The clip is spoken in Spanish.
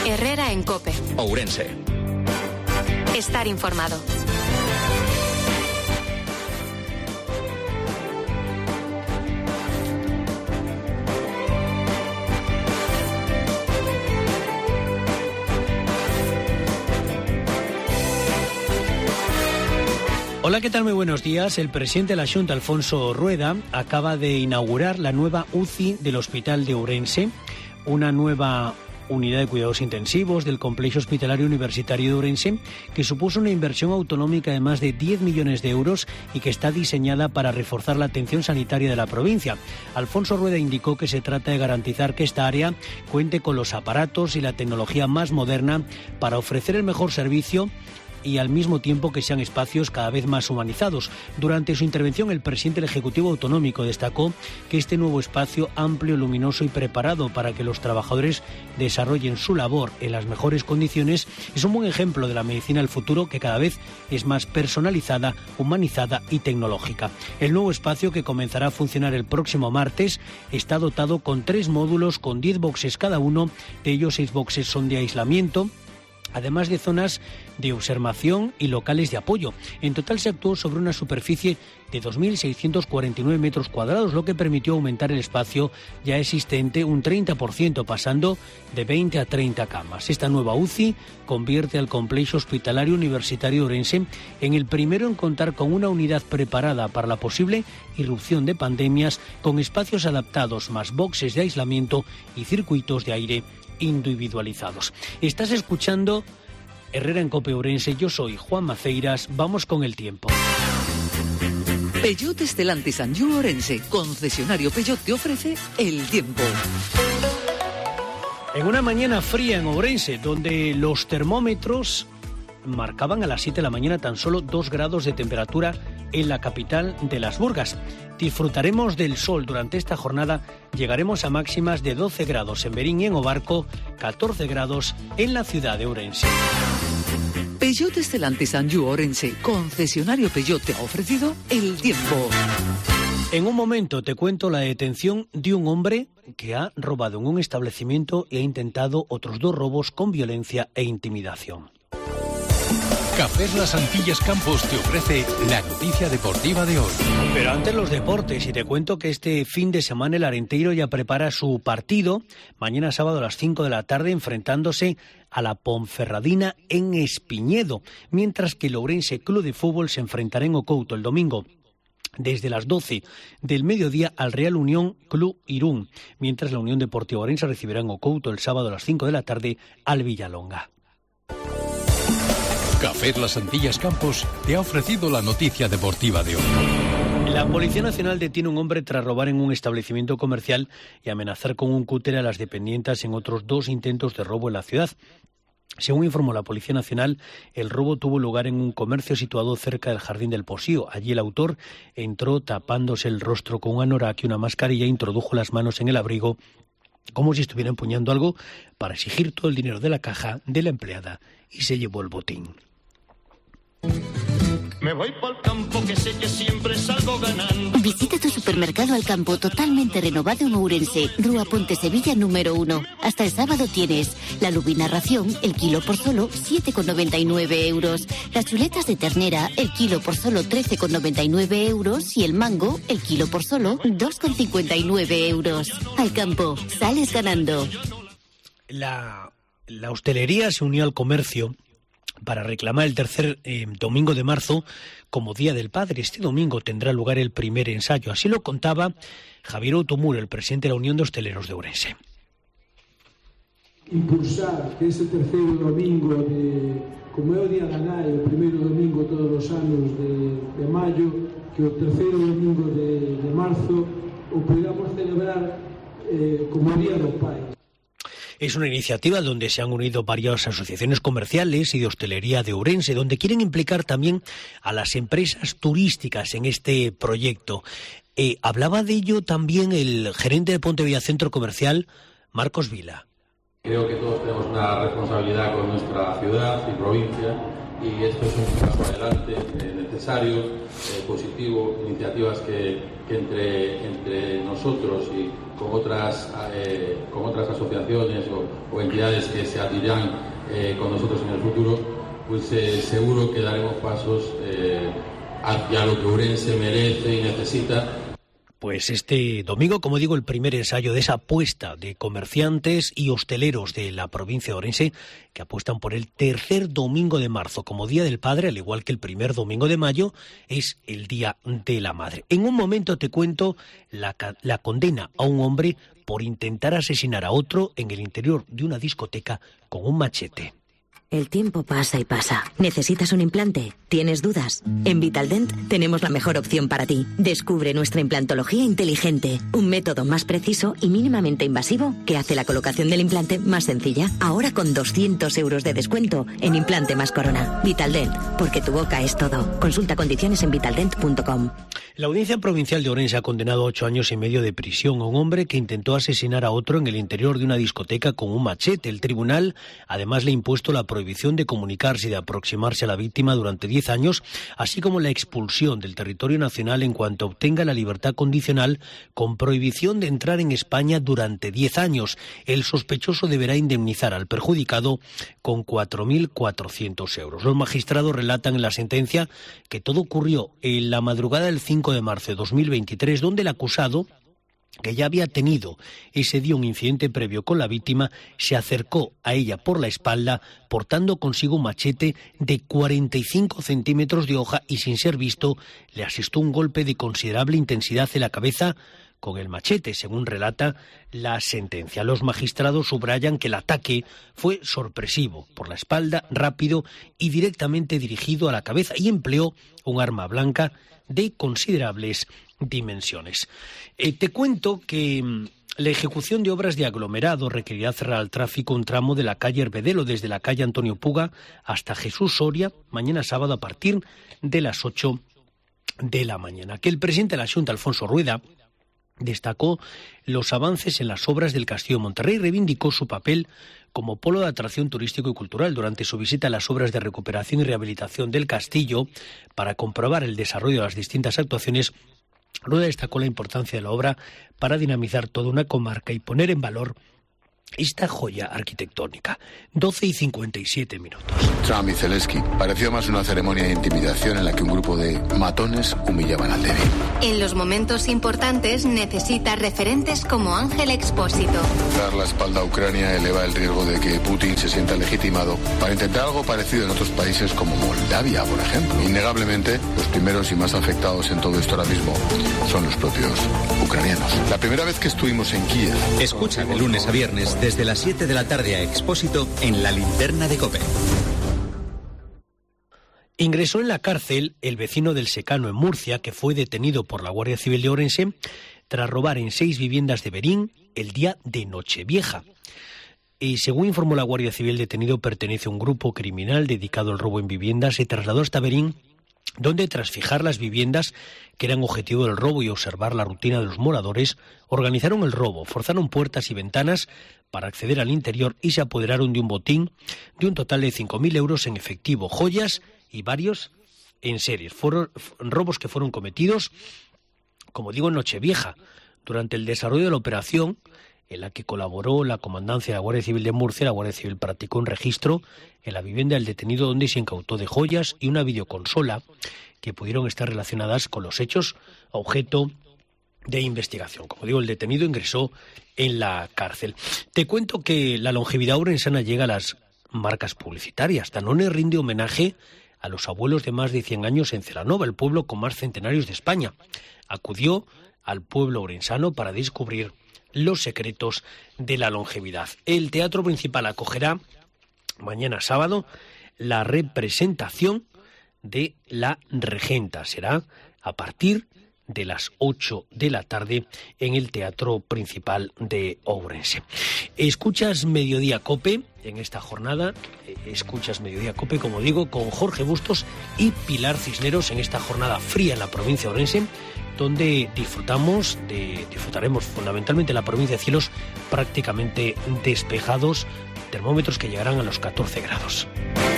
Herrera en COPE. Ourense. Estar informado. Hola, ¿qué tal? Muy buenos días. El presidente de la Xunta, Alfonso Rueda, acaba de inaugurar la nueva UCI del Hospital de Ourense, una nueva unidad de cuidados intensivos del Complejo Hospitalario Universitario de Ourense, que supuso una inversión autonómica de más de 10 millones de euros y que está diseñada para reforzar la atención sanitaria de la provincia. Alfonso Rueda indicó que se trata de garantizar que esta área cuente con los aparatos y la tecnología más moderna para ofrecer el mejor servicio y al mismo tiempo que sean espacios cada vez más humanizados. Durante su intervención, el presidente del Ejecutivo Autonómico destacó que este nuevo espacio amplio, luminoso y preparado para que los trabajadores desarrollen su labor en las mejores condiciones es un buen ejemplo de la medicina del futuro, que cada vez es más personalizada, humanizada y tecnológica. El nuevo espacio, que comenzará a funcionar el próximo martes, está dotado con 3 módulos con 10 boxes cada uno. De ellos 6 boxes son de aislamiento, además de zonas de observación y locales de apoyo. En total se actuó sobre una superficie de 2.649 metros cuadrados, lo que permitió aumentar el espacio ya existente un 30%, pasando de 20 a 30 camas. Esta nueva UCI convierte al Complejo Hospitalario Universitario de Ourense en el primero en contar con una unidad preparada para la posible irrupción de pandemias, con espacios adaptados, más boxes de aislamiento y circuitos de aire individualizados. Estás escuchando Herrera en COPE Ourense. Yo soy Juan Maceiras. Vamos con el tiempo. Peugeot Stellantis Anjou Ourense, concesionario Peugeot, te ofrece el tiempo. En una mañana fría en Ourense, donde los termómetros marcaban a las 7 de la mañana tan solo 2 grados de temperatura en la capital de Las Burgas. Disfrutaremos del sol durante esta jornada. Llegaremos a máximas de 12 grados en Berín y en Obarco, 14 grados en la ciudad de Ourense. Peugeot Stellantis Anjou Ourense, concesionario Peugeot, te ha ofrecido el tiempo. En un momento te cuento la detención de un hombre que ha robado en un establecimiento y ha intentado otros 2 robos con violencia e intimidación. Cafés Las Antillas Campos te ofrece la noticia deportiva de hoy. Pero antes los deportes, y te cuento que este fin de semana el Arenteiro ya prepara su partido, mañana sábado a las 5 de la tarde, enfrentándose a la Ponferradina en Espiñedo, mientras que el Ourense Club de Fútbol se enfrentará en Ocouto el domingo desde las 12 del mediodía al Real Unión Club Irún, mientras la Unión Deportiva Ourense recibirá en Ocouto el sábado a las 5 de la tarde al Villalonga. Cafés Las Antillas Campos te ha ofrecido la noticia deportiva de hoy. La Policía Nacional detiene a un hombre tras robar en un establecimiento comercial y amenazar con un cúter a las dependientas en otros 2 intentos de robo en la ciudad. Según informó la Policía Nacional, el robo tuvo lugar en un comercio situado cerca del Jardín del Posío. Allí el autor entró tapándose el rostro con un anorak y una mascarilla e introdujo las manos en el abrigo como si estuviera empuñando algo para exigir todo el dinero de la caja de la empleada y se llevó el botín. Me voy pa'l campo, que sé que siempre salgo ganando. Visita tu supermercado Alcampo, totalmente renovado en Ourense, Rúa Ponte Sevilla número 1. Hasta el sábado tienes la lubina ración, el kilo por solo 7,99 euros. Las chuletas de ternera, el kilo por solo 13,99 euros. Y el mango, el kilo por solo 2,59 euros. Alcampo, sales ganando. La hostelería se unió al comercio para reclamar el tercer domingo de marzo como Día del Padre. Este domingo tendrá lugar el primer ensayo. Así lo contaba Javier Automuro, el presidente de la Unión de Hosteleros de Ourense. Impulsar que ese terceiro domingo, como é o Día da Nai, o primeiro domingo todos os anos de maio, que o terceiro domingo de marzo o podamos celebrar como Día do Pai. Es una iniciativa donde se han unido varias asociaciones comerciales y de hostelería de Ourense, donde quieren implicar también a las empresas turísticas en este proyecto. Hablaba de ello también el gerente de Pontevilla Centro Comercial, Marcos Vila. Creo que todos tenemos una responsabilidad con nuestra ciudad y provincia y esto es un paso adelante necesario, positivo, iniciativas que entre nosotros y con otras asociaciones o entidades que se adhirán con nosotros en el futuro, pues seguro que daremos pasos hacia lo que Ourense merece y necesita. Pues este domingo, como digo, el primer ensayo de esa apuesta de comerciantes y hosteleros de la provincia de Ourense que apuestan por el tercer domingo de marzo como Día del Padre, al igual que el primer domingo de mayo es el Día de la Madre. En un momento te cuento la condena a un hombre por intentar asesinar a otro en el interior de una discoteca con un machete. El tiempo pasa y pasa. ¿Necesitas un implante? ¿Tienes dudas? En Vitaldent tenemos la mejor opción para ti. Descubre nuestra implantología inteligente, un método más preciso y mínimamente invasivo que hace la colocación del implante más sencilla. Ahora con 200 euros de descuento en implante más corona. Vitaldent, porque tu boca es todo. Consulta condiciones en vitaldent.com. La Audiencia Provincial de Ourense ha condenado a 8 años y medio de prisión a un hombre que intentó asesinar a otro en el interior de una discoteca con un machete. El tribunal además le ha impuesto la prohibición de comunicarse y de aproximarse a la víctima durante 10 años, así como la expulsión del territorio nacional en cuanto obtenga la libertad condicional, con prohibición de entrar en España durante 10 años. El sospechoso deberá indemnizar al perjudicado con 4.400 euros. Los magistrados relatan en la sentencia que todo ocurrió en la madrugada del 5 de marzo de 2023, donde el acusado, que ya había tenido ese día un incidente previo con la víctima, se acercó a ella por la espalda portando consigo un machete de 45 centímetros de hoja y, sin ser visto, le asestó un golpe de considerable intensidad en la cabeza con el machete, según relata la sentencia. Los magistrados subrayan que el ataque fue sorpresivo, por la espalda, rápido y directamente dirigido a la cabeza, y empleó un arma blanca de considerables dimensiones. Te cuento que la ejecución de obras de aglomerado requerirá cerrar al tráfico un tramo de la calle Herbedelo, desde la calle Antonio Puga hasta Jesús Soria, mañana sábado a partir de las 8 de la mañana. Que el presidente de la Xunta, Alfonso Rueda, destacó los avances en las obras del Castillo de Monterrey y reivindicó su papel como polo de atracción turístico y cultural. Durante su visita a las obras de recuperación y rehabilitación del castillo, para comprobar el desarrollo de las distintas actuaciones, Rueda destacó la importancia de la obra para dinamizar toda una comarca y poner en valor esta joya arquitectónica. 12:57 minutos. Trump y Zelensky pareció más una ceremonia de intimidación en la que un grupo de matones humillaban al débil. En los momentos importantes necesita referentes como Ángel Expósito. Dar la espalda a Ucrania eleva el riesgo de que Putin se sienta legitimado para intentar algo parecido en otros países como Moldavia, por ejemplo. Innegablemente, los primeros y más afectados en todo esto ahora mismo son los propios ucranianos. La primera vez que estuvimos en Kiev... Escucha de lunes a viernes desde las 7 de la tarde a Expósito en la linterna de COPE. Ingresó en la cárcel el vecino del Secano en Murcia, que fue detenido por la Guardia Civil de Ourense tras robar en 6 viviendas de Berín el día de Nochevieja. Y según informó la Guardia Civil, el detenido pertenece a un grupo criminal dedicado al robo en viviendas. Se trasladó hasta Berín, donde tras fijar las viviendas que eran objetivo del robo y observar la rutina de los moradores, organizaron el robo, forzaron puertas y ventanas para acceder al interior y se apoderaron de un botín de un total de 5.000 euros en efectivo, joyas y varios en series. Fueron robos que fueron cometidos, como digo, en Nochevieja. Durante el desarrollo de la operación, en la que colaboró la Comandancia de la Guardia Civil de Murcia, la Guardia Civil practicó un registro en la vivienda del detenido, donde se incautó de joyas y una videoconsola que pudieron estar relacionadas con los hechos objeto de investigación. Como digo, el detenido ingresó en la cárcel. Te cuento que la longevidad ourensana llega a las marcas publicitarias. Danone rinde homenaje a los abuelos de más de 100 años en Celanova, el pueblo con más centenarios de España. Acudió al pueblo ourensano para descubrir los secretos de la longevidad. El Teatro Principal acogerá mañana sábado la representación de La Regenta. Será a partir de las 8 de la tarde en el Teatro Principal de Ourense. Escuchas Mediodía COPE en esta jornada. Escuchas Mediodía COPE, como digo, con Jorge Bustos y Pilar Cisneros en esta jornada fría en la provincia de Ourense, donde disfrutaremos fundamentalmente la provincia de cielos prácticamente despejados, termómetros que llegarán a los 14 grados.